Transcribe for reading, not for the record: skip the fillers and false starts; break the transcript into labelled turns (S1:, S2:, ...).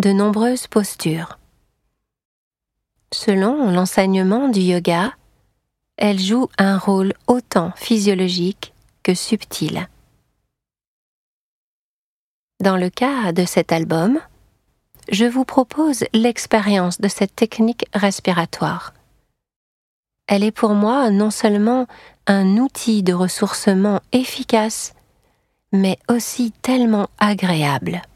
S1: de nombreuses postures. Selon l'enseignement du yoga, elle joue un rôle autant physiologique que subtil. Dans le cas de cet album, je vous propose l'expérience de cette technique respiratoire. Elle est pour moi non seulement un outil de ressourcement efficace, mais aussi tellement agréable.